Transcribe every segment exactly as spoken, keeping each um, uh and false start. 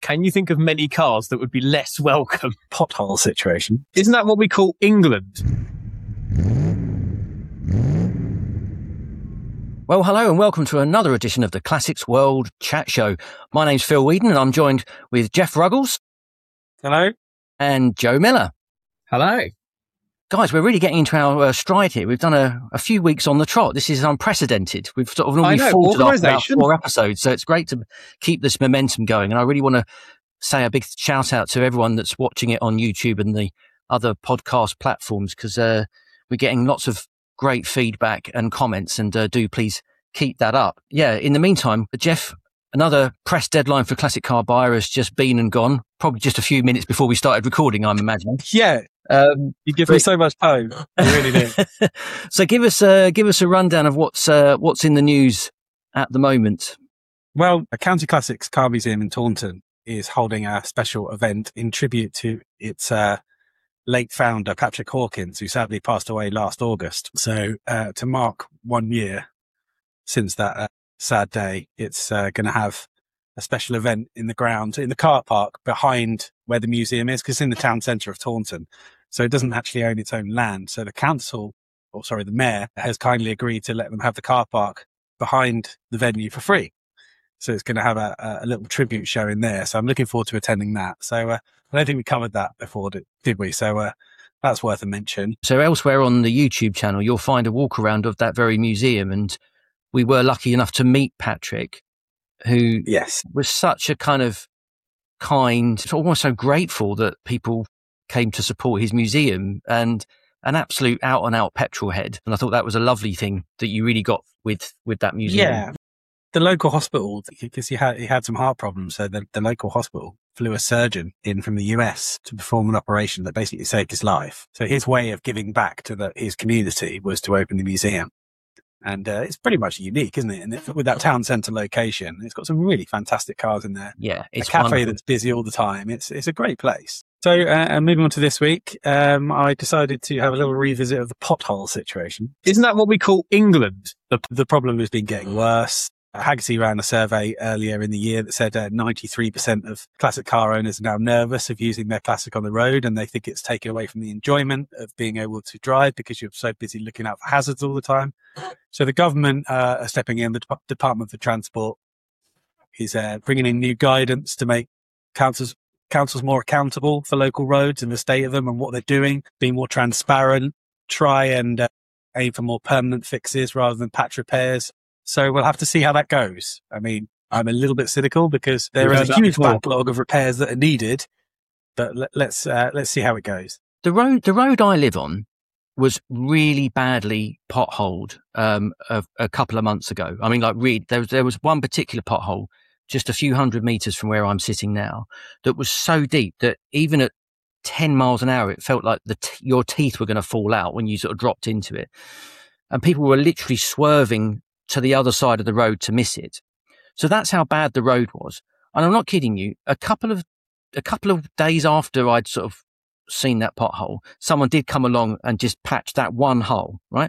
Can you think of many cars that would be less welcome? Pothole situation. Isn't that what we call England? Well, hello and welcome to another edition of the Classics World Chat Show. My name's Phil Whedon and I'm joined with Jeff Ruggles. Hello. And Joe Miller. Hello. Guys, we're really getting into our uh, stride here. We've done a, a few weeks on the trot. This is unprecedented. We've sort of normally faltered after about four episodes, so it's great to keep this momentum going. And I really want to say a big shout out to everyone that's watching it on YouTube and the other podcast platforms, because uh, we're getting lots of great feedback and comments, and uh, do please keep that up. Yeah, in the meantime, Jeff, another press deadline for Classic Car Buyer has just been and gone, probably just a few minutes before we started recording, I'm imagining. Yeah. Um, you give me so much time. I really do. So give us uh, give us a rundown of what's uh, what's in the news at the moment. Well, a County Classics Car Museum in Taunton is holding a special event in tribute to its uh, late founder, Patrick Hawkins, who sadly passed away last August. So uh, to mark one year since that uh, sad day, it's uh, going to have a special event in the ground, in the car park behind where the museum is, because it's in the town centre of Taunton. So it doesn't actually own its own land. So the council, or sorry, the mayor has kindly agreed to let them have the car park behind the venue for free. So it's going to have a, a little tribute show in there. So I'm looking forward to attending that. So uh, I don't think we covered that before, did, did we? So uh, that's worth a mention. So elsewhere on the YouTube channel, you'll find a walk around of that very museum. And we were lucky enough to meet Patrick, who yes. was such a kind of kind, almost so grateful that people came to support his museum, and an absolute out and out petrol head. And I thought that was a lovely thing that you really got with, with that museum. Yeah. The local hospital, because he had, he had some heart problems. So the, the local hospital flew a surgeon in from the U S to perform an operation that basically saved his life. So his way of giving back to the, his community was to open the museum. And uh, it's pretty much unique, isn't it? And it, with that town centre location, it's got some really fantastic cars in there. Yeah, it's a cafe wonderful. That's busy all the time. It's it's a great place. So, uh, moving on to this week, um, I decided to have a little revisit of the pothole situation. Isn't that what we call England? The, the problem has been getting worse. Hagerty ran a survey earlier in the year that said uh, ninety-three percent of classic car owners are now nervous of using their classic on the road, and they think it's taken away from the enjoyment of being able to drive because you're so busy looking out for hazards all the time. So the government uh, are stepping in. The Dep- Department for Transport is uh, bringing in new guidance to make councils councils more accountable for local roads and the state of them and what they're doing, be more transparent, try and uh, aim for more permanent fixes rather than patch repairs. So we'll have to see how that goes. I mean, I'm a little bit cynical because there is a huge backlog of repairs that are needed, but let, let's uh, let's see how it goes. The road, the road I live on was really badly potholed um, a, a couple of months ago. I mean, like, really, there was, there was one particular pothole just a few hundred meters from where I'm sitting now that was so deep that even at ten miles an hour, it felt like the t- your teeth were going to fall out when you sort of dropped into it. And people were literally swerving to the other side of the road to miss it. So that's how bad the road was. And I'm not kidding you. A couple of, a couple of days after I'd sort of seen that pothole, someone did come along and just patch that one hole, right?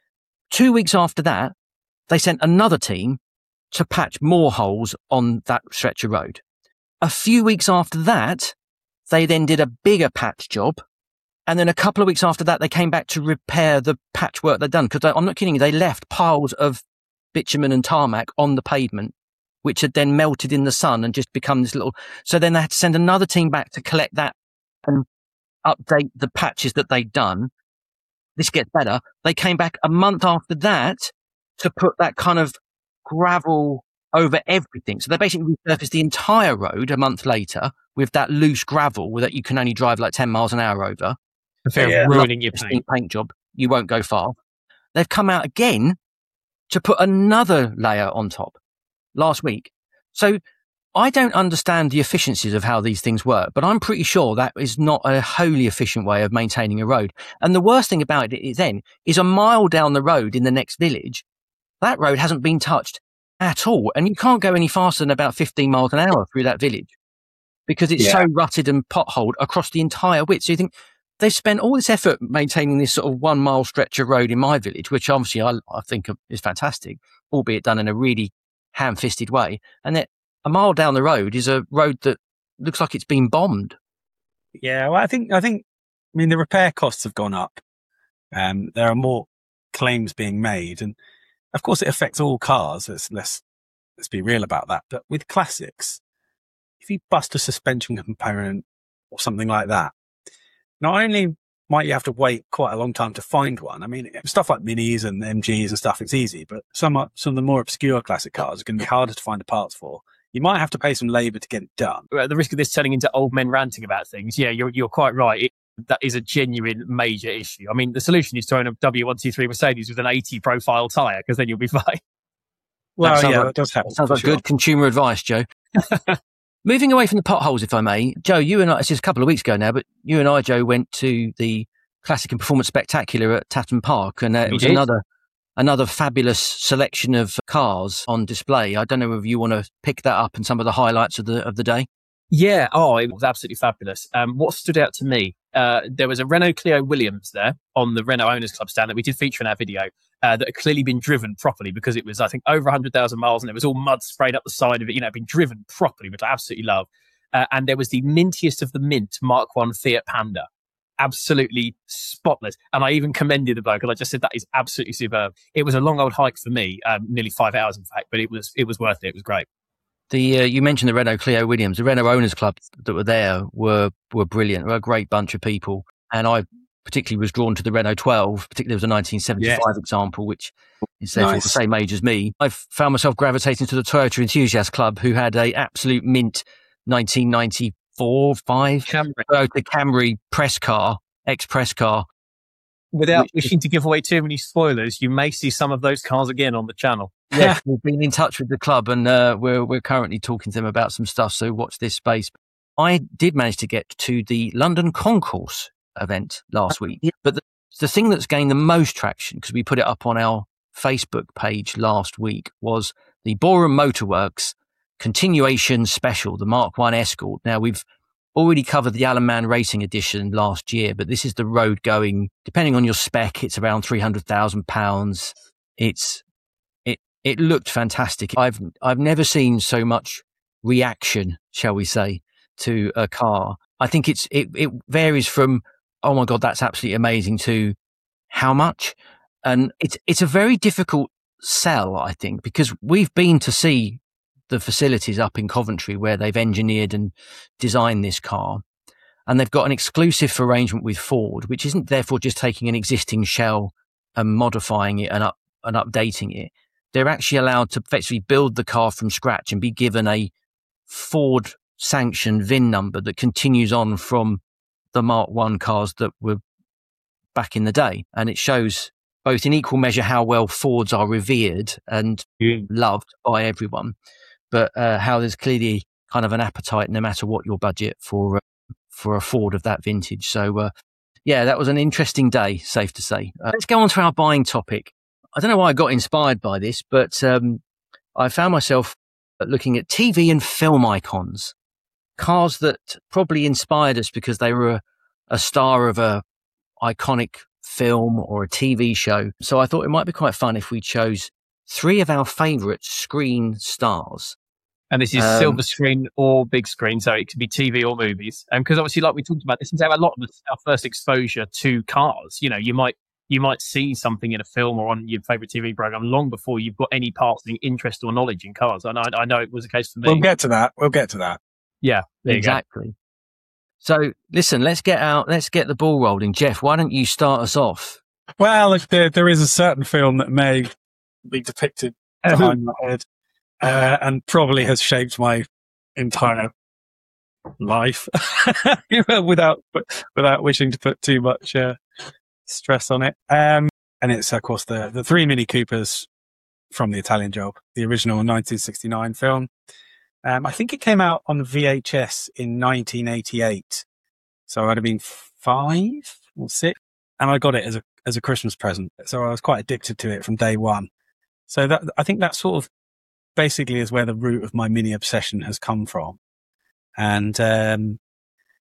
Two weeks after that, they sent another team to patch more holes on that stretch of road. A few weeks after that, they then did a bigger patch job. And then a couple of weeks after that, they came back to repair the patchwork they'd done. Because I'm not kidding you, they left piles of bitumen and tarmac on the pavement, which had then melted in the sun and just become this little... So then they had to send another team back to collect that and update the patches that they'd done. This gets better. They came back a month after that to put that kind of gravel over everything. So they basically resurfaced the entire road a month later with that loose gravel that you can only drive like ten miles an hour over. They're yeah. ruining your paint. paint job. You won't go far. They've come out again to put another layer on top last week. So I don't understand the efficiencies of how these things work, but I'm pretty sure that is not a wholly efficient way of maintaining a road. And the worst thing about it is then is a mile down the road in the next village, that road hasn't been touched at all. And you can't go any faster than about fifteen miles an hour through that village because it's yeah. so rutted and potholed across the entire width. So you think they've spent all this effort maintaining this sort of one mile stretch of road in my village, which obviously I, I think is fantastic, albeit done in a really ham-fisted way. And that a mile down the road is a road that looks like it's been bombed. Yeah, well, I think, I think, I mean, the repair costs have gone up. Um, there are more claims being made. And of course, it affects all cars. Let's, let's, let's be real about that. But with classics, if you bust a suspension component or something like that, not only might you have to wait quite a long time to find one. I mean, stuff like Minis and M Gs and stuff, it's easy, but some are, some of the more obscure classic cars are going to be harder to find the parts for. You might have to pay some labour to get it done. At the risk of this turning into old men ranting about things, yeah, you're you're quite right. It, that is a genuine major issue. I mean, the solution is to own a W one twenty-three Mercedes with an eighty profile tyre, because then you'll be fine. Well, that yeah, like, that does happen. Sounds like sure. good consumer advice, Joe. Moving away from the potholes, if I may, Joe, you and I, it's just a couple of weeks ago now, but you and I, Joe, went to the Classic and Performance Spectacular at Tatton Park, and uh, it was did. another another fabulous selection of cars on display. I don't know if you want to pick that up and some of the highlights of the of the day. Yeah, oh, it was absolutely fabulous. Um, what stood out to me, uh, there was a Renault Clio Williams there on the Renault Owners Club stand that we did feature in our video uh, that had clearly been driven properly, because it was, I think, over one hundred thousand miles, and it was all mud sprayed up the side of it, you know, been driven properly, which I absolutely love. Uh, and there was the mintiest of the mint Mark one Fiat Panda. Absolutely spotless. And I even commended the bloke, and I just said, that is absolutely superb. It was a long old hike for me, um, nearly five hours in fact, but it was it was worth it. It was great. The uh, you mentioned the Renault Clio Williams. The Renault Owners Club that were there were were brilliant. They were a great bunch of people, and I particularly was drawn to the Renault twelve. Particularly, there was a nineteen seventy-five yes. example, which is therefore nice. The same age as me. I found myself gravitating to the Toyota Enthusiast Club, who had a absolute mint nineteen ninety-four five Camry. Toyota Camry press car, ex-press car. Without which, wishing to give away too many spoilers, you may see some of those cars again on the channel. Yes, we've been in touch with the club, and uh, we're we're currently talking to them about some stuff. So watch this space. I did manage to get to the London Concourse event last week, yeah. but the, the thing that's gained the most traction, because we put it up on our Facebook page last week, was the Boreham Motorworks continuation special, the Mark one Escort. Now, we've already covered the Alan Mann Racing Edition last year, but this is the road going, depending on your spec, it's around three hundred thousand pounds. It's it it looked fantastic. I've I've never seen so much reaction, shall we say, to a car. I think it's it it varies from, oh my God, that's absolutely amazing, to how much. And it's it's a very difficult sell, I think, because we've been to see the facilities up in Coventry where they've engineered and designed this car, and they've got an exclusive arrangement with Ford, which isn't therefore just taking an existing shell and modifying it and up and updating it. They're actually allowed to effectively build the car from scratch and be given a Ford sanctioned V I N number that continues on from the Mark one cars that were back in the day. And it shows both in equal measure how well Fords are revered and yeah. loved by everyone, but uh, how there's clearly kind of an appetite, no matter what your budget, for uh, for a Ford of that vintage. So, uh, yeah, that was an interesting day, safe to say. Uh, let's go on to our buying topic. I don't know why I got inspired by this, but um, I found myself looking at T V and film icons, cars that probably inspired us because they were a, a star of a iconic film or a T V show. So I thought it might be quite fun if we chose three of our favourite screen stars. And this is um, silver screen or big screen, so it could be T V or movies. And because obviously, like we talked about, this is how a lot of us, our first exposure to cars. You know, you might you might see something in a film or on your favourite T V programme long before you've got any passing interest or knowledge in cars. And I, I know it was the case for me. We'll get to that. We'll get to that. Yeah, there exactly. You go. So listen, let's get out. Let's get the ball rolling. Jeff, why don't you start us off? Well, if there there is a certain film that may be depicted behind my head, uh, and probably has shaped my entire life, without without wishing to put too much uh, stress on it. Um, and it's of course the the three Mini Coopers from The Italian Job, the original nineteen sixty-nine film. Um, I think it came out on V H S in nineteen eighty-eight, so I'd have been five or six, and I got it as a as a Christmas present. So I was quite addicted to it from day one. So that I think that sort of basically is where the root of my Mini obsession has come from. And um,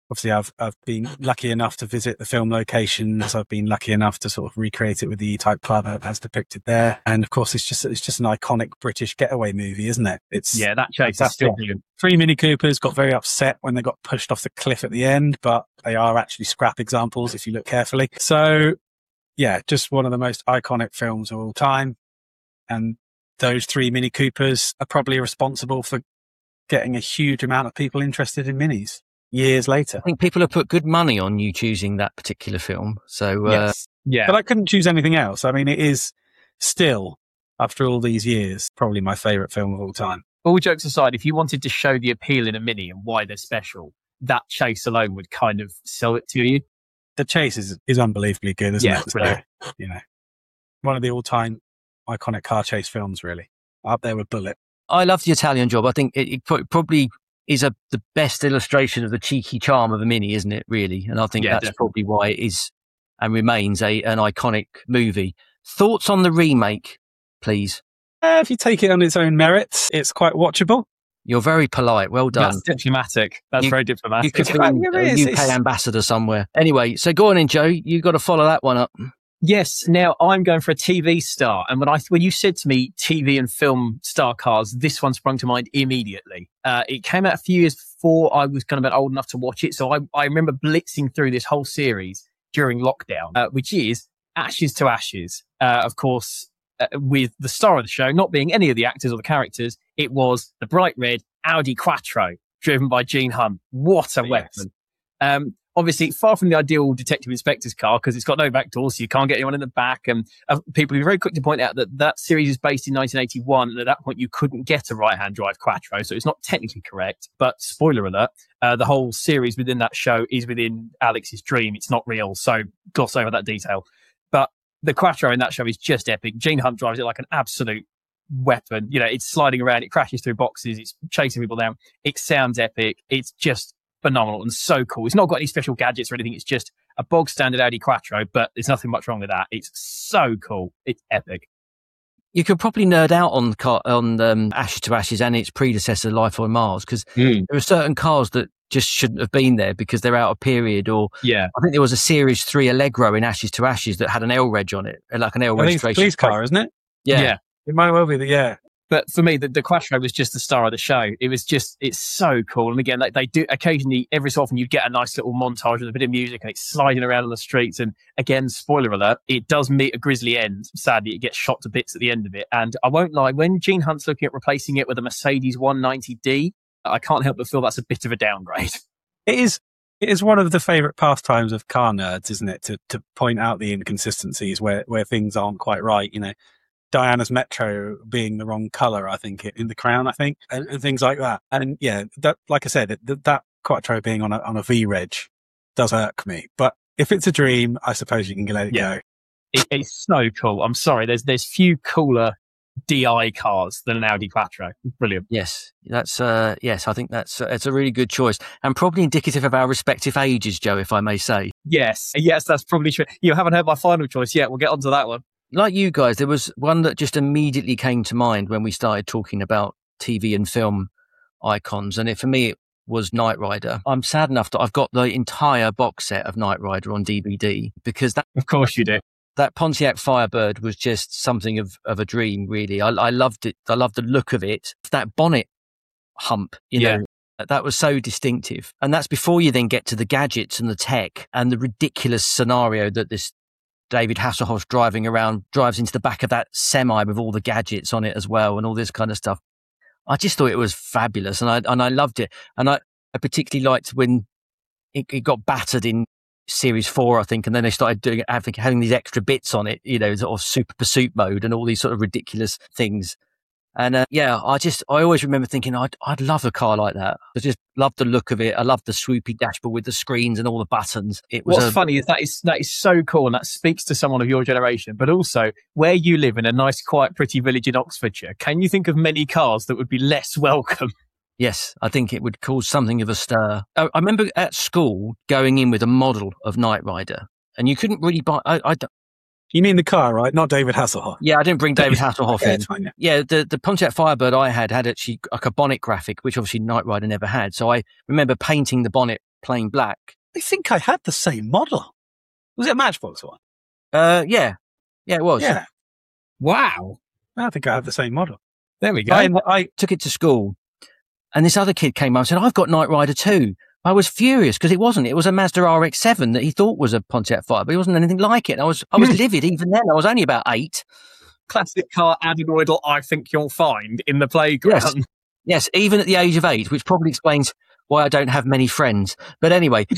obviously I've I've been lucky enough to visit the film locations. I've been lucky enough to sort of recreate it with the E-Type Club as depicted there. And of course, it's just it's just an iconic British getaway movie, isn't it? It's yeah, that chase is still brilliant. Three Mini Coopers got very upset when they got pushed off the cliff at the end, but they are actually scrap examples if you look carefully. So yeah, just one of the most iconic films of all time. And those three Mini Coopers are probably responsible for getting a huge amount of people interested in minis years later. I think people have put good money on you choosing that particular film. So, uh, yes. Yeah. But I couldn't choose anything else. I mean, it is still, after all these years, probably my favourite film of all time. All jokes aside, if you wanted to show the appeal in a mini and why they're special, that chase alone would kind of sell it to you. The chase is, is unbelievably good, isn't yeah, it? So, you know, one of the all-time iconic car chase films, really. Up there with Bullet. I love The Italian Job. I think it, it probably is a, the best illustration of the cheeky charm of a mini, isn't it, really? And I think yeah, that's definitely. probably why it is and remains a an iconic movie. Thoughts on the remake, please? Uh, if you take it on its own merits, it's quite watchable. You're very polite. Well done. That's diplomatic. That's you, very diplomatic. You could be a U K ambassador somewhere. Anyway, so go on in, Joe. You've got to follow that one up. Yes. Now I'm going for a T V star. And when I when you said to me T V and film star cars, this one sprung to mind immediately. Uh, it came out a few years before I was kind of old enough to watch it. So I, I remember blitzing through this whole series during lockdown, uh, which is Ashes to Ashes. Uh, of course, uh, with the star of the show not being any of the actors or the characters, it was the bright red Audi Quattro driven by Gene Hunt. What a yes. weapon. Um, obviously, far from the ideal detective inspector's car because it's got no back doors, so you can't get anyone in the back. And uh, people are very quick to point out that that series is based in nineteen eighty-one, and at that point you couldn't get a right-hand drive Quattro, so it's not technically correct. But spoiler alert, uh, the whole series within that show is within Alex's dream. It's not real, so gloss over that detail. But the Quattro in that show is just epic. Gene Hunt drives it like an absolute weapon. You know, it's sliding around, it crashes through boxes, it's chasing people down. It sounds epic. It's just phenomenal and so cool. It's not got any special gadgets or anything. It's just a bog standard Audi Quattro, but there's nothing much wrong with that. It's so cool. It's epic. You could probably nerd out on car, on um, Ashes to Ashes and its predecessor, Life on Mars, because mm. there are certain cars that just shouldn't have been there because they're out of period. Or yeah, I think there was a Series three Allegro in Ashes to Ashes that had an L reg on it, like an L I registration. think it's a police car, isn't it? Yeah. yeah. It might well be the, yeah. But for me, the, the Quattro was just the star of the show. It was just, it's so cool. And again, like they do occasionally, every so often, you get a nice little montage with a bit of music and it's sliding around on the streets. And again, spoiler alert, it does meet a grisly end. Sadly, it gets shot to bits at the end of it. And I won't lie, when Gene Hunt's looking at replacing it with a Mercedes one ninety D, I can't help but feel that's a bit of a downgrade. It is. It is one of the favourite pastimes of car nerds, isn't it? To to point out the inconsistencies where, where things aren't quite right, you know. Diana's Metro being the wrong colour, I think, in the Crown, I think, and, and things like that. And yeah, that, like I said, that, that Quattro being on a, on a V-Reg does irk me. But if it's a dream, I suppose you can let it yeah. go. It, it's so cool. I'm sorry, there's there's few cooler D I cars than an Audi Quattro. Brilliant. Yes, that's uh, yes, I think that's uh, it's a really good choice and probably indicative of our respective ages, Joe, if I may say. Yes, yes, that's probably true. You haven't heard my final choice yet. We'll get onto that one. Like you guys, there was one that just immediately came to mind when we started talking about T V and film icons. And it, for me, it was Knight Rider. I'm sad enough that I've got the entire box set of Knight Rider on D V D because that... Of course you do. That Pontiac Firebird was just something of, of a dream, really. I, I loved it. I loved the look of it. That bonnet hump, you yeah. know, that was so distinctive. And that's before you then get to the gadgets and the tech and the ridiculous scenario that this David Hasselhoff driving around, drives into the back of that semi with all the gadgets on it as well and all this kind of stuff. I just thought it was fabulous and I and I loved it. And I, I particularly liked when it, it got battered in Series four, I think, and then they started doing having, having these extra bits on it, you know, sort of super pursuit mode and all these sort of ridiculous things. And uh, yeah, I just, I always remember thinking, I'd, I'd love a car like that. I just loved the look of it. I loved the swoopy dashboard with the screens and all the buttons. It was What's a, funny is that is that is so cool, and that speaks to someone of your generation. But also, where you live in a nice, quiet, pretty village in Oxfordshire, can you think of many cars that would be less welcome? Yes, I think it would cause something of a stir. I, I remember at school going in with a model of Knight Rider, and you couldn't really buy. I, I You mean the car, right? Not David Hasselhoff. Yeah, I didn't bring David Hasselhoff yeah, in. Fine, yeah. yeah, the, the Pontiac Firebird I had had actually like a bonnet graphic, which obviously Knight Rider never had. So I remember painting the bonnet plain black. I think I had the same model. Was it a Matchbox one? Uh, yeah. Yeah, it was. Yeah. Wow. I think I had the same model. There we go. I, I Took it to school, and this other kid came up and said, I've got Knight Rider too. I was furious because it wasn't. It was a Mazda R X seven that he thought was a Pontiac Firebird, but it wasn't anything like it. And I was I was livid even then. I was only about eight. Classic car adenoidal I think you'll find in the playground. Yes. Yes, even at the age of eight, which probably explains why I don't have many friends. But anyway,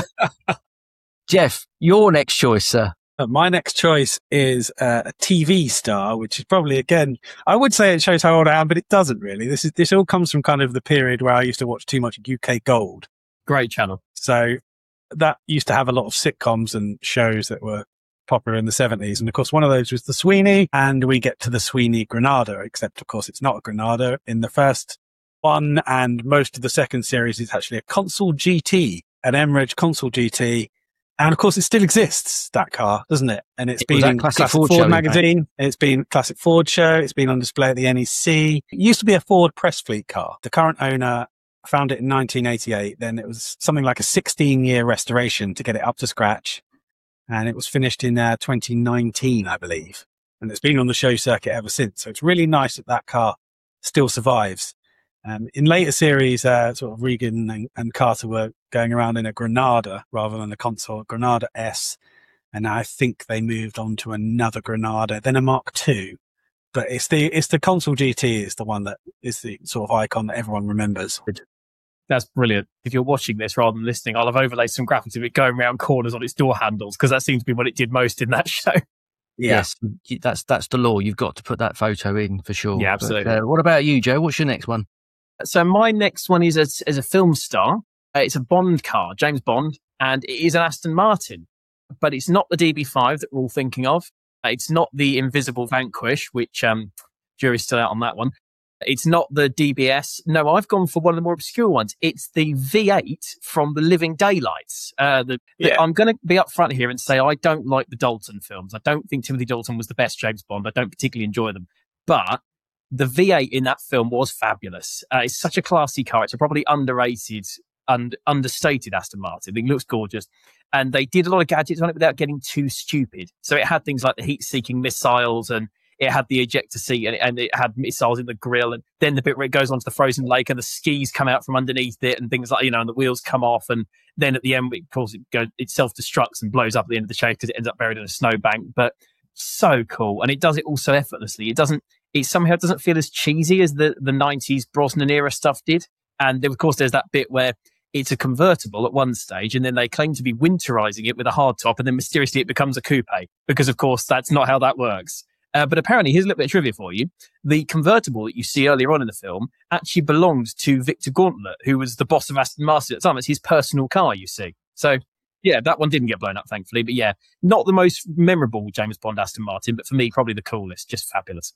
Jeff, your next choice, sir. Uh, my next choice is uh, a T V star, which is probably, again, I would say it shows how old I am, but it doesn't really. This is this all comes from kind of the period where I used to watch too much U K Gold. Great channel. So that used to have a lot of sitcoms and shows that were popular in the seventies. And of course, one of those was the Sweeney, and we get to the Sweeney Granada, except of course it's not a Granada. In the first one and most of the second series, it's actually a Consul G T, an Emirates Consul G T. And of course, it still exists, that car, doesn't it? And it's It been was that in Classic Classic Ford Ford, show, magazine. It's been Classic Ford show. It's been on display at the N E C. It used to be a Ford press fleet car. The current owner found it in nineteen eighty-eight. Then it was something like a sixteen year restoration to get it up to scratch. And it was finished in uh, twenty nineteen, I believe. And it's been on the show circuit ever since. So it's really nice that that car still survives. Um, in later series, uh, sort of Regan and, and Carter were going around in a Granada rather than a Consul, Granada S. And I think they moved on to another Granada, then a Mark two. But it's the it's the Consul G T is the one that is the sort of icon that everyone remembers. That's brilliant. If you're watching this rather than listening, I'll have overlaid some graphics of it going around corners on its door handles, because that seems to be what it did most in that show. Yeah. Yes, that's that's the law. You've got to put that photo in for sure. Yeah, absolutely. But, uh, what about you, Joe? What's your next one? So my next one is a, is a film star. Uh, it's a Bond car, James Bond, and it is an Aston Martin. But it's not the D B five that we're all thinking of. Uh, it's not the Invisible Vanquish, which um, jury's still out on that one. It's not the D B S. No, I've gone for one of the more obscure ones. It's the V eight from The Living Daylights. Uh, the, the, Yeah. I'm going to be upfront here and say I don't like the Dalton films. I don't think Timothy Dalton was the best James Bond. I don't particularly enjoy them. But the V eight in that film was fabulous. Uh, it's such a classy car. It's a probably underrated and understated Aston Martin. It looks gorgeous. And they did a lot of gadgets on it without getting too stupid. So it had things like the heat-seeking missiles, and it had the ejector seat, and it, and it had missiles in the grille. And then the bit where it goes onto the frozen lake and the skis come out from underneath it and things like, you know, and the wheels come off. And then at the end, of course, it, goes, it self-destructs and blows up at the end of the chase because it ends up buried in a snowbank. But so cool. And it does it all so effortlessly. It doesn't, it somehow doesn't feel as cheesy as the, the nineties Brosnan era stuff did. And then, of course, there's that bit where it's a convertible at one stage, and then they claim to be winterizing it with a hardtop, and then mysteriously it becomes a coupe, because, of course, that's not how that works. Uh, but apparently, here's a little bit of trivia for you. The convertible that you see earlier on in the film actually belonged to Victor Gauntlet, who was the boss of Aston Martin at the time. It's his personal car, you see. So, yeah, that one didn't get blown up, thankfully. But yeah, not the most memorable James Bond Aston Martin, but for me, probably the coolest. Just fabulous.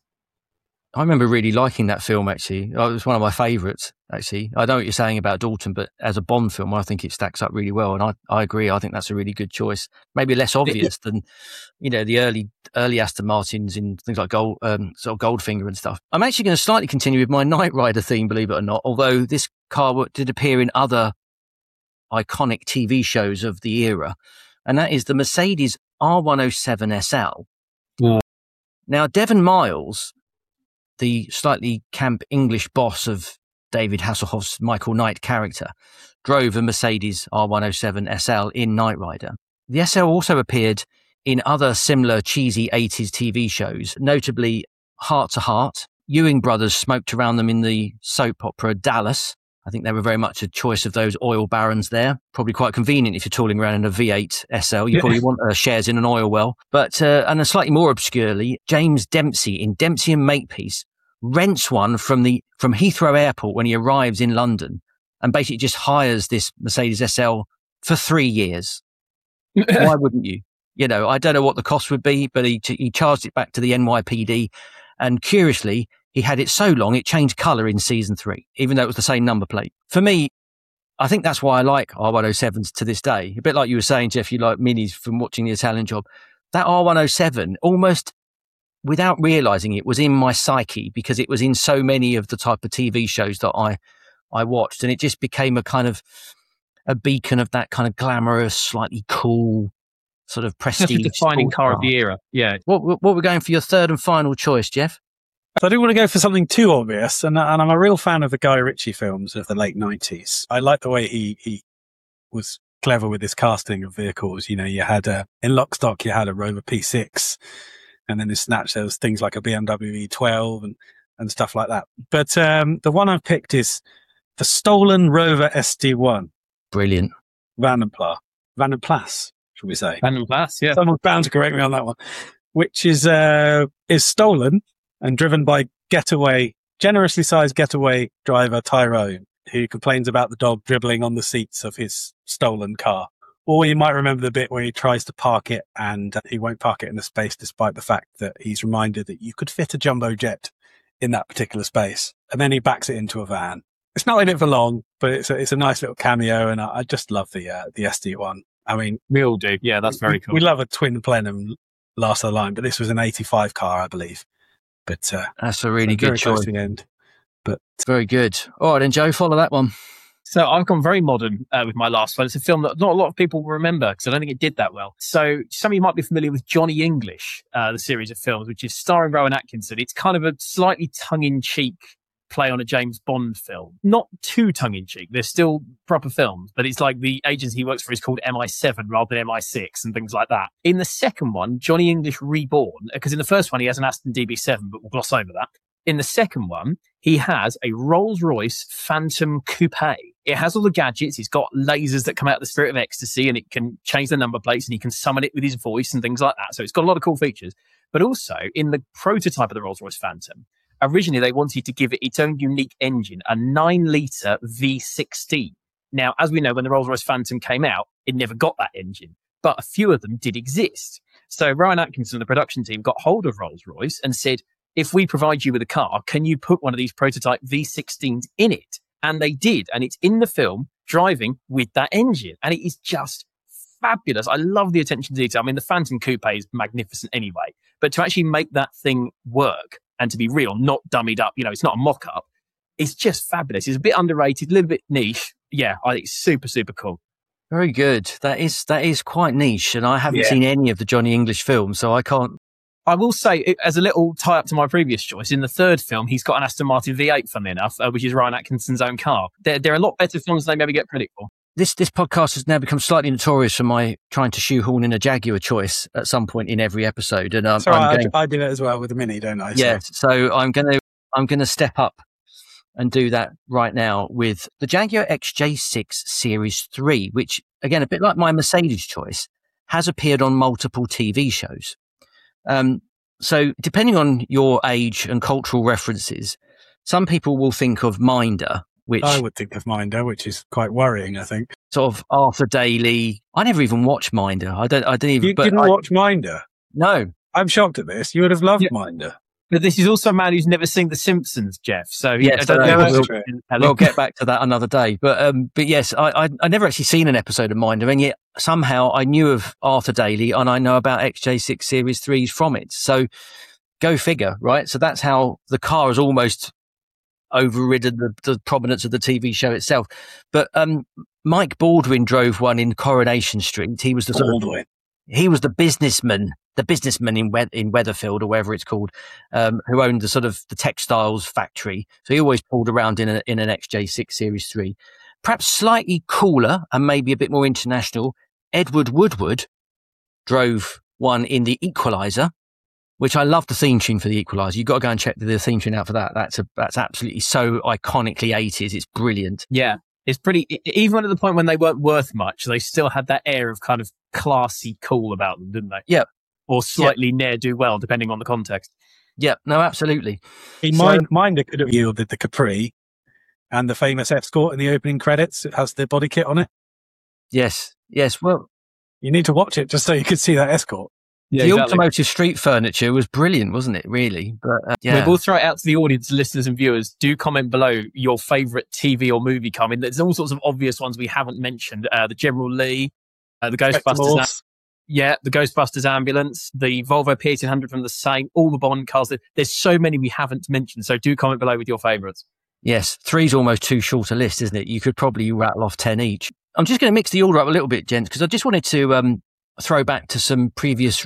I remember really liking that film, actually. It was one of my favourites, actually. I know what you're saying about Dalton, but as a Bond film, I think it stacks up really well. And I, I agree. I think that's a really good choice. Maybe less obvious than, you know, the early early Aston Martins in things like Gold, um, sort of Goldfinger and stuff. I'm actually going to slightly continue with my Knight Rider theme, believe it or not, although this car did appear in other iconic T V shows of the era. And that is the Mercedes R one oh seven S L. Yeah. Now, Devon Miles, the slightly camp English boss of David Hasselhoff's Michael Knight character, drove a Mercedes R one oh seven S L in Knight Rider. The S L also appeared in other similar cheesy eighties T V shows, notably Heart to Heart. Ewing brothers smoked around them in the soap opera Dallas. I think they were very much a choice of those oil barons there. Probably quite convenient if you're tooling around in a V eight S L. You probably want uh, shares in an oil well. But, uh, and a slightly more obscurely, James Dempsey in Dempsey and Makepeace rents one from the from Heathrow Airport when he arrives in London, and basically just hires this Mercedes S L for three years. Why wouldn't you? You know, I don't know what the cost would be, but he he charged it back to the N Y P D, and curiously, he had it so long it changed colour in season three, even though it was the same number plate. For me, I think that's why I like R one oh sevens to this day. A bit like you were saying, Jeff, you like Minis from watching The Italian Job. That R one oh seven, almost without realising it, was in my psyche because it was in so many of the type of T V shows that I, I watched. And it just became a kind of a beacon of that kind of glamorous, slightly cool, sort of prestige. Just a defining car of the era. Yeah. What, what we're going for your third and final choice, Jeff? So I didn't want to go for something too obvious, and, and I'm a real fan of the Guy Ritchie films of the late nineties. I like the way he, he was clever with his casting of vehicles. You know, you had a, in Lock Stock, you had a Rover P six, and then in Snatch, there was things like a B M W E twelve and, and stuff like that. But um, the one I've picked is the stolen Rover S D one. Brilliant. Van den Plas. Van den Plas, should we say? Van den Plas, yeah. Someone's bound to correct me on that one. Which is uh, is stolen and driven by getaway, generously sized getaway driver Tyrone, who complains about the dog dribbling on the seats of his stolen car. Or you might remember the bit where he tries to park it and uh, he won't park it in the space, despite the fact that he's reminded that you could fit a jumbo jet in that particular space. And then he backs it into a van. It's not in it for long, but it's a, it's a nice little cameo, and I, I just love the uh, the S D one. I mean, we all do. Yeah, that's very we, cool. We love a twin plenum last of the line, but this was an eighty-five car, I believe. But uh, that's a really good choice. To the end, but very good. All right, then, Joe, follow that one. So I've gone very modern uh, with my last one. It's a film that not a lot of people will remember because I don't think it did that well. So some of you might be familiar with Johnny English, uh, the series of films, which is starring Rowan Atkinson. It's kind of a slightly tongue-in-cheek play on a James Bond film. Not too tongue-in-cheek. They're still proper films, but it's like the agency he works for is called M I seven rather than M I six and things like that. In the second one, Johnny English Reborn, because in the first one he has an Aston D B seven, but we'll gloss over that. In the second one, he has a Rolls-Royce Phantom Coupe. It has all the gadgets. It's got lasers that come out of the Spirit of Ecstasy, and it can change the number plates, and he can summon it with his voice and things like that. So it's got a lot of cool features. But also, in the prototype of the Rolls-Royce Phantom, originally they wanted to give it its own unique engine, a nine litre V sixteen. Now, as we know, when the Rolls-Royce Phantom came out, it never got that engine, but a few of them did exist. So Rowan Atkinson and the production team got hold of Rolls-Royce and said, if we provide you with a car, can you put one of these prototype V sixteens in it? And they did. And it's in the film driving with that engine. And it is just fabulous. I love the attention to detail. I mean, the Phantom Coupe is magnificent anyway. But to actually make that thing work and to be real, not dummied up, you know, it's not a mock-up. It's just fabulous. It's a bit underrated, a little bit niche. Yeah, I think it's super, super cool. Very good. That is that is quite niche. And I haven't yeah. seen any of the Johnny English films, so I can't. I will say, as a little tie-up to my previous choice, in the third film, he's got an Aston Martin V eight, funnily enough, uh, which is Rowan Atkinson's own car. They're, they're a lot better films than they maybe get credit for. This this podcast has now become slightly notorious for my trying to shoehorn in a Jaguar choice at some point in every episode. And um, Sorry, I'm I, going, I do that as well with the Mini, don't I? Yeah, so, so I'm going to I'm going to step up and do that right now with the Jaguar X J six Series three, which, again, a bit like my Mercedes choice, has appeared on multiple T V shows. Um, So depending on your age and cultural references, some people will think of Minder, which I would think of Minder, which is quite worrying, I think. Sort of Arthur Daly. I never even watched Minder. I don't. I didn't even. You but didn't I, watch Minder? No. I'm shocked at this. You would have loved Yeah. Minder. But this is also a man who's never seen The Simpsons, Jeff. So he, Yes, I don't uh, know. that's what- true. We'll get back to that another day. But um, but yes, I, I I never actually seen an episode of Minder, and yet somehow I knew of Arthur Daly, and I know about X J six Series threes from it. So go figure, right? So that's how the car has almost overridden the, the prominence of the T V show itself. But um, Mike Baldwin drove one in Coronation Street. He was the sort of, Baldwin. he was the businessman, the businessman in We- in Weatherfield or wherever it's called, um, who owned the sort of the textiles factory. So he always pulled around in a, in an X J six Series three. Perhaps slightly cooler and maybe a bit more international, Edward Woodward drove one in the Equalizer, which I love the theme tune for the Equalizer. You've got to go and check the theme tune out for that. That's a, that's absolutely so iconically eighties. It's brilliant. Yeah, it's pretty. e- Even at the point when they weren't worth much, they still had that air of kind of classy cool about them, didn't they? Yep. Or slightly ne'er-do-well, depending on the context. Yep. No, absolutely. He So- Mind, Minder could have yielded the Capri and the famous Escort in the opening credits. It has the body kit on it. Yes. Yes. Well, You need to watch it just so you could see that Escort. Yeah, the exactly. automotive street furniture was brilliant, wasn't it? Really. But uh, yeah. We will throw it out to the audience, listeners and viewers. Do comment below your favourite T V or movie car. I mean, there's all sorts of obvious ones we haven't mentioned. Uh, the General Lee, uh, the Ghostbusters. Spectacles. Yeah, the Ghostbusters ambulance, the Volvo P eighteen hundred from the same, all the Bond cars. There- There's so many we haven't mentioned. So do comment below with your favourites. Yes. Three's almost too short a list, isn't it? You could probably rattle off ten each. I'm just going to mix the order up a little bit, gents, because I just wanted to um, throw back to some previous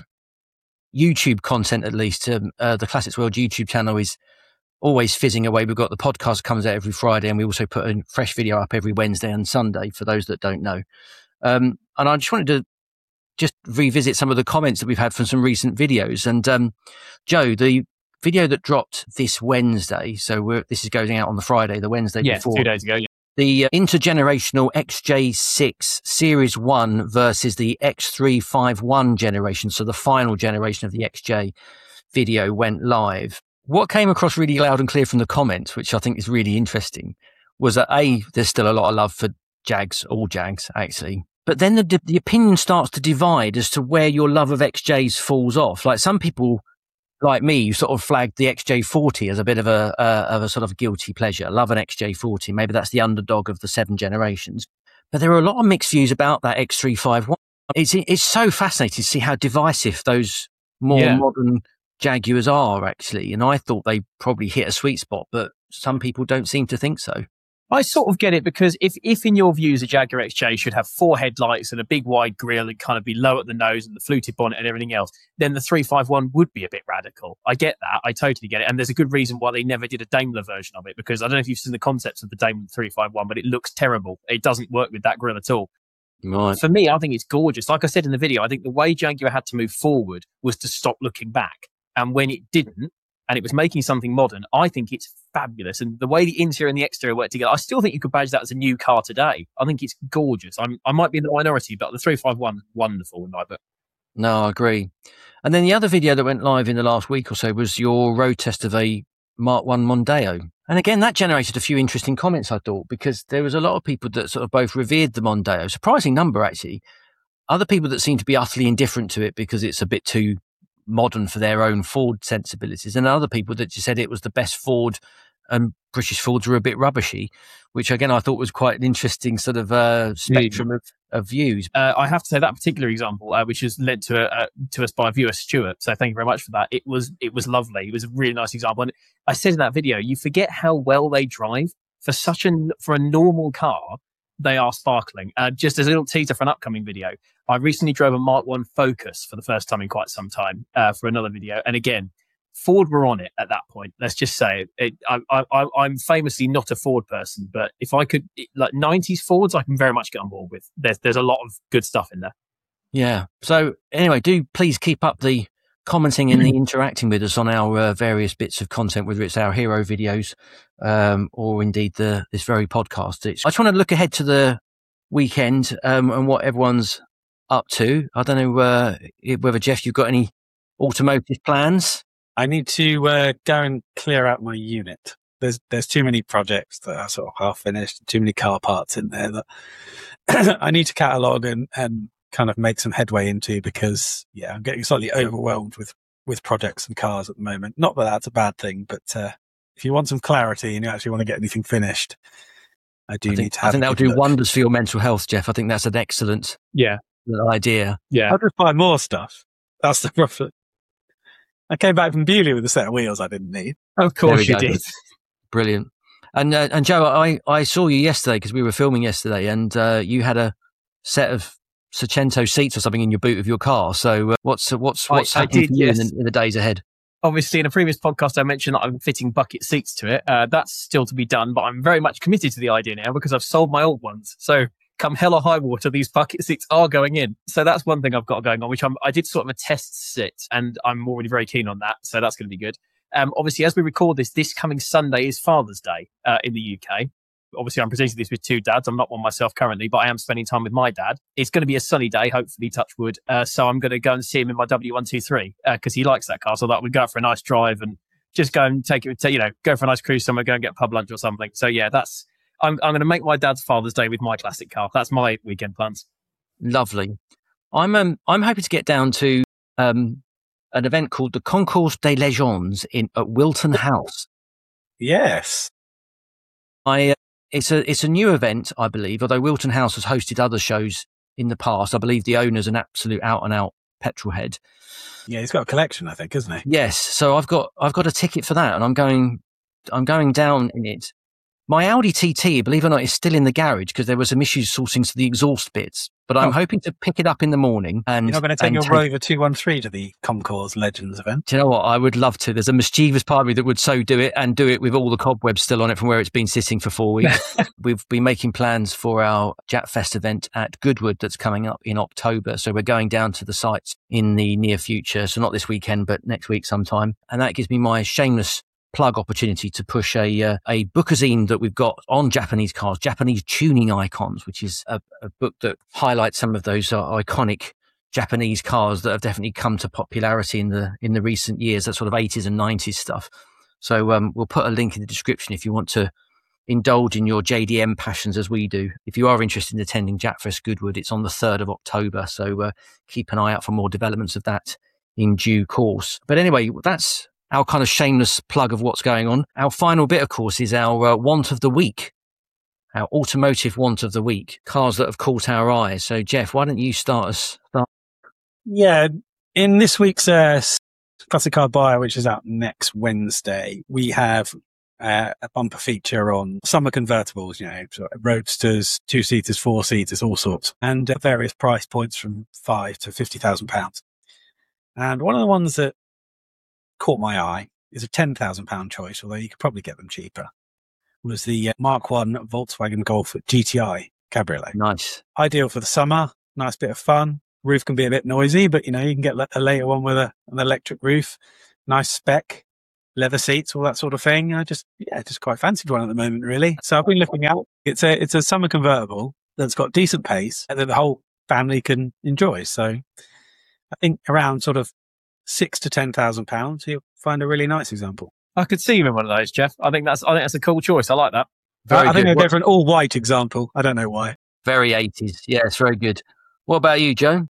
YouTube content, at least. Um, uh, the Classics World YouTube channel is always fizzing away. We've got the podcast comes out every Friday, and we also put a fresh video up every Wednesday and Sunday, for those that don't know. Um, and I just wanted to just revisit some of the comments that we've had from some recent videos. And um, Joe, the video that dropped this Wednesday, so we're, this is going out on the Friday, the Wednesday yeah, before. two days ago, yeah. The uh, intergenerational X J six Series one versus the X three fifty-one generation, so the final generation of the X J video went live. What came across really loud and clear from the comments, which I think is really interesting, was that A, there's still a lot of love for Jags, all Jags, actually. But then the, the opinion starts to divide as to where your love of X Js falls off. Like some people, like me, you sort of flagged the X J forty as a bit of a, uh, of a sort of guilty pleasure. Love an X J forty. Maybe that's the underdog of the seven generations. But there are a lot of mixed views about that X three fifty-one. It's, it's so fascinating to see how divisive those more yeah. modern Jaguars are, actually. And I thought they probably hit a sweet spot, but some people don't seem to think so. I sort of get it, because if, if in your views a Jaguar X J should have four headlights and a big wide grille and kind of be low at the nose and the fluted bonnet and everything else, then the three fifty-one would be a bit radical. I get that. I totally get it. And there's a good reason why they never did a Daimler version of it, because I don't know if you've seen the concepts of the Daimler three fifty-one, but it looks terrible. It doesn't work with that grille at all. Right. For me, I think it's gorgeous. Like I said in the video, I think the way Jaguar had to move forward was to stop looking back. And when it didn't, and it was making something modern, I think it's fabulous. And the way the interior and the exterior work together, I still think you could badge that as a new car today. I think it's gorgeous. I'm, I might be in the minority, but the three fifty-one, wonderful in my book. No, I agree. And then the other video that went live in the last week or so was your road test of a Mark one Mondeo. And again, that generated a few interesting comments, I thought, because there was a lot of people that sort of both revered the Mondeo. Surprising number, actually. Other people that seem to be utterly indifferent to it because it's a bit too modern for their own Ford sensibilities, and other people that just said it was the best Ford and British Fords were a bit rubbishy, which again I thought was quite an interesting sort of uh, spectrum of, of views. Uh, I have to say that particular example, uh, which is led to a, uh, to us by viewer Stuart, so thank you very much for that. It was it was lovely. It was a really nice example, and I said in that video, you forget how well they drive for such a for a normal car. They are sparkling. Uh, just as a little teaser for an upcoming video, I recently drove a Mark one Focus for the first time in quite some time uh, for another video. And again, Ford were on it at that point. Let's just say it. I, I, I'm famously not a Ford person, but if I could, like nineties Fords, I can very much get on board with. There's, there's a lot of good stuff in there. Yeah. So anyway, do please keep up the commenting and the interacting with us on our uh, various bits of content, whether it's our hero videos um, or indeed the this very podcast. It's, I just want to look ahead to the weekend um, and what everyone's up to. I don't know uh, whether, Jeff, you've got any automotive plans? I need to uh, go and clear out my unit. There's there's too many projects that are sort of half finished, too many car parts in there that I need to catalogue and, and kind of make some headway into, because yeah, I'm getting slightly overwhelmed with, with projects and cars at the moment. Not that that's a bad thing, but uh, if you want some clarity and you actually want to get anything finished, I do I think, need to have I think that will do look. wonders for your mental health, Jeff. I think that's an excellent yeah idea. Yeah. I'll just buy more stuff. That's the problem. I came back from Beaulieu with a set of wheels I didn't need. Of course you go. did. Brilliant. And uh, and Joe, I, I saw you yesterday because we were filming yesterday, and uh, you had a set of Seicento seats or something in your boot of your car. So uh, what's what's what's I, happening I did, for you yes. in, the, in the days ahead? Obviously, in a previous podcast, I mentioned that I'm fitting bucket seats to it. Uh, that's still to be done, but I'm very much committed to the idea now because I've sold my old ones. So come hell or high water, these bucket seats are going in. So that's one thing I've got going on, which I'm, I did sort of a test sit, and I'm already very keen on that. So that's going to be good. Um, obviously, as we record this, this coming Sunday is Father's Day uh, in the U K. Obviously, I'm presenting this with two dads. I'm not one myself currently, but I am spending time with my dad. It's going to be a sunny day, hopefully, touch wood. Uh, so I'm going to go and see him in my W one twenty-three because uh, he likes that car. So that we'd go out for a nice drive and just go and take it, to, you know, go for a nice cruise somewhere, go and get pub lunch or something. So yeah, that's, I'm, I'm going to make my dad's Father's Day with my classic car. That's my weekend plans. Lovely. I'm, um, I'm hoping to get down to um, an event called the Concours des Légendes in at Wilton House. Yes. I, uh, It's a it's a new event, I believe, although Wilton House has hosted other shows in the past. I believe the owner's an absolute out-and-out petrol head. Yeah, he's got a collection, I think, isn't he? Yes. So I've got I've got a ticket for that, and I'm going I'm going down in it My Audi T T, believe it or not, is still in the garage because there were some issues sourcing to the exhaust bits. But I'm oh. hoping to pick it up in the morning. And you're not going to take your take... Rover two one three to the Concours Legends event? Do you know what? I would love to. There's a mischievous part of me that would so do it and do it with all the cobwebs still on it from where it's been sitting for four weeks. We've been making plans for our Japfest event at Goodwood that's coming up in October. So we're going down to the sites in the near future. So not this weekend, but next week sometime. And that gives me my shameless plug opportunity to push a uh, a bookazine that we've got on Japanese cars, Japanese tuning icons, which is a, a book that highlights some of those uh, iconic Japanese cars that have definitely come to popularity in the in the recent years, that sort of eighties and nineties stuff. So um, we'll put a link in the description if you want to indulge in your J D M passions as we do. If you are interested in attending Japfest Goodwood, it's on the third of October. So uh, keep an eye out for more developments of that in due course. But anyway, that's our kind of shameless plug of what's going on. Our final bit, of course, is our uh, want of the week, our automotive want of the week, cars that have caught our eyes. So, Jeff, why don't you start us? Start? Yeah, in this week's uh, Classic Car Buyer, which is out next Wednesday, we have uh, a bumper feature on summer convertibles, you know, sort of roadsters, two-seaters, four-seaters, all sorts, and uh, various price points from five to fifty thousand pounds. And one of the ones that caught my eye is a ten thousand pound choice, although you could probably get them cheaper, was the uh, Mark one Volkswagen Golf G T I Cabriolet. Nice. Ideal for the summer, nice bit of fun. Roof can be a bit noisy, but you know, you can get a later one with a, an electric roof, nice spec, leather seats, all that sort of thing. I just, yeah, just quite fancied one at the moment, really. So I've been looking out. It's a, it's a summer convertible that's got decent pace and that the whole family can enjoy. So I think around sort of six to ten thousand pounds, you'll find a really nice example. I could see you in one of those, Jeff. I think that's I think that's a cool choice. I like that. Very I, I think they'll go for an all white example. I don't know why. Very eighties. Yeah, it's very good. What about you, Joe?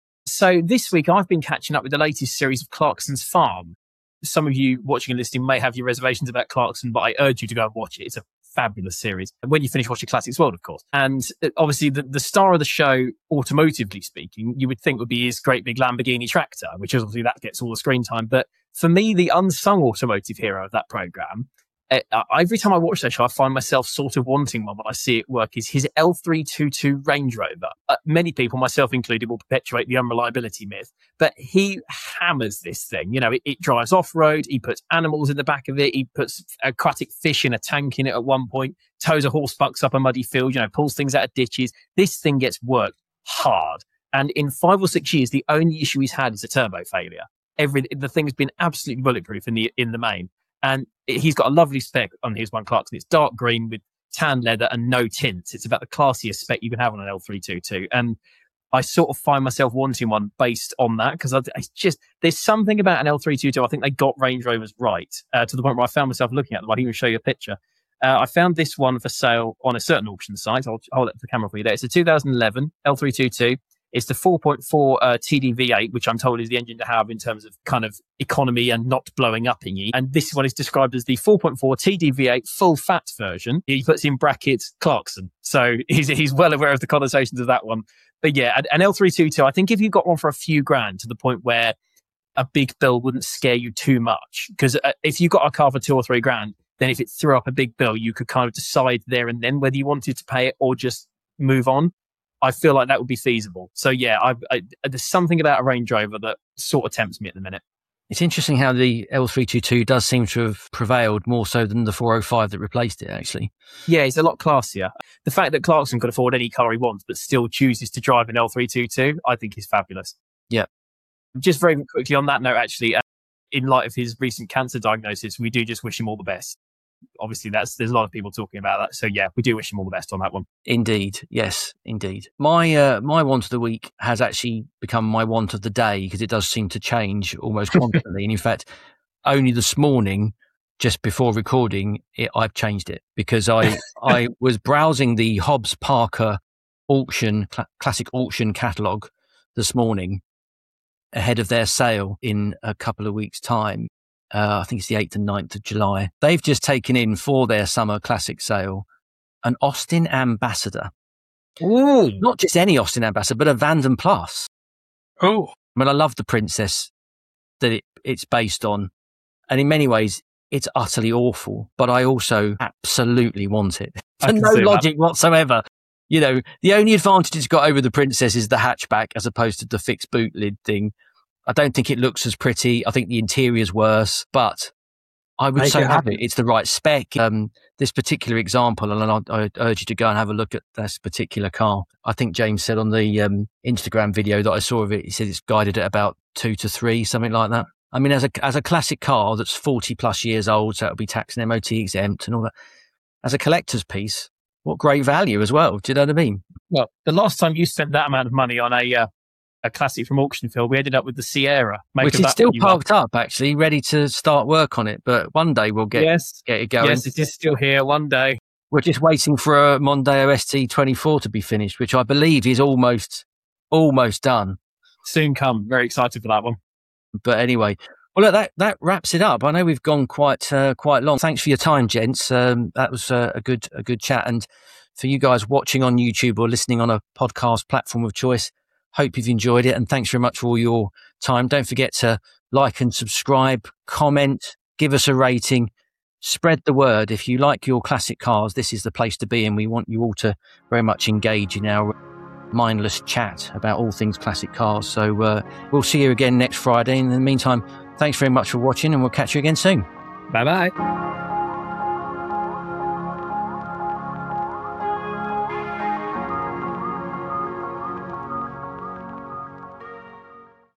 So this week I've been catching up with the latest series of Clarkson's Farm. Some of you watching and listening may have your reservations about Clarkson, but I urge you to go and watch it. It's a fabulous series. And when you finish watching Classics World, of course. And obviously the, the star of the show, automotively speaking, you would think would be his great big Lamborghini tractor, which is obviously that gets all the screen time. But for me, the unsung automotive hero of that program, uh, every time I watch that show, I find myself sort of wanting one when I see it work, is his L three twenty-two Range Rover. Uh, many people, myself included, will perpetuate the unreliability myth, but he hammers this thing. You know, it, it drives off-road, he puts animals in the back of it, he puts aquatic fish in a tank in it at one point, tows a horse bucks up a muddy field, you know, pulls things out of ditches. This thing gets worked hard. And in five or six years, the only issue he's had is a turbo failure. Every the thing's been absolutely bulletproof in the in the main. And he's got a lovely spec on his one Clarkson. It's dark green with tan leather and no tints. It's about the classiest spec you can have on an L three twenty-two. And I sort of find myself wanting one based on that because it's just, there's something about an L three twenty-two. I think they got Range Rovers right uh, to the point where I found myself looking at them. I'll even show you a picture. Uh, I found this one for sale on a certain auction site. I'll hold it for the camera for you there. It's a two thousand eleven L three twenty-two. It's the four point four uh, T D V eight, which I'm told is the engine to have in terms of kind of economy and not blowing up in you. And this one is described as the four point four T D V eight full fat version. He puts in brackets Clarkson. So he's he's well aware of the connotations of that one. But yeah, an L three twenty-two, I think if you got one for a few grand to the point where a big bill wouldn't scare you too much. Because uh, if you got a car for two or three grand, then if it threw up a big bill, you could kind of decide there and then whether you wanted to pay it or just move on. I feel like that would be feasible. So yeah, I, I, there's something about a Range Rover that sort of tempts me at the minute. It's interesting how the L three twenty-two does seem to have prevailed more so than the four oh five that replaced it, actually. Yeah, it's a lot classier. The fact that Clarkson could afford any car he wants, but still chooses to drive an L three twenty-two, I think is fabulous. Yeah. Just very quickly on that note, actually, uh, in light of his recent cancer diagnosis, we do just wish him all the best. Obviously, that's there's a lot of people talking about that. So yeah, we do wish him all the best on that one. Indeed. Yes, indeed. My uh, my want of the week has actually become my want of the day because it does seem to change almost constantly. And in fact, only this morning, just before recording, it, I've changed it because I, I was browsing the Hobbs Parker auction, cl- classic auction catalogue this morning ahead of their sale in a couple of weeks' time. Uh, I think it's the eighth and ninth of July. They've just taken in for their summer classic sale an Austin Ambassador. Ooh. Not just any Austin Ambassador, but a Vanden Plas. Oh. I mean, I love the Princess that it, it's based on. And in many ways, it's utterly awful, but I also absolutely want it. I For can no see that. logic whatsoever. You know, the only advantage it's got over the Princess is the hatchback as opposed to the fixed boot lid thing. I don't think it looks as pretty. I think the interior's worse, but I would Make so it have happen. it. It's the right spec. Um, this particular example, and I, I urge you to go and have a look at this particular car. I think James said on the um, Instagram video that I saw of it, he said it's guided at about two to three, something like that. I mean, as a as a classic car that's forty plus years old, so it'll be tax and M O T exempt and all that. As a collector's piece, what great value as well. Do you know what I mean? Well, the last time you spent that amount of money on a uh, a classic from auction, Phil, we ended up with the Sierra. Make Which of is that still what you parked up, actually, ready to start work on it. But one day we'll want. get, Yes, get it going. yes, it is still here. One day. We're just waiting for a Mondeo S T twenty-four to be finished, which I believe is almost almost done. Soon come. Very excited for that one. But anyway, well, look, that that wraps it up. I know we've gone quite uh, quite long. Thanks for your time, gents. Um, that was uh, a good a good chat. And for you guys watching on YouTube or listening on a podcast platform of choice, hope you've enjoyed it. And thanks very much for all your time. Don't forget to like and subscribe, comment, give us a rating. Spread the word. If you like your classic cars, this is the place to be, and we want you all to very much engage in our mindless chat about all things classic cars. So uh, we'll see you again next Friday. In the meantime, thanks very much for watching, and we'll catch you again soon. Bye bye.